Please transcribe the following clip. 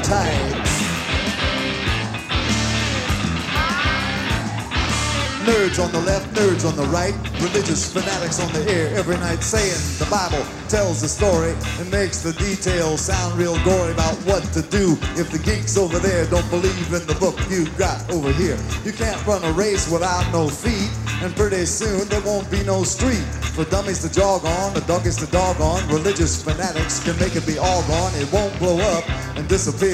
tide. Nerds on the left, nerds on the right, religious fanatics on the air every night saying the Bible tells the story and makes the details sound real gory about what to do if the geeks over there don't believe in the book you got over here. You can't run a race without no feet, and pretty soon there won't be no street for dummies to jog on, the doggies to dog on. Religious fanatics can make it be all gone. It won't blow up and disappear.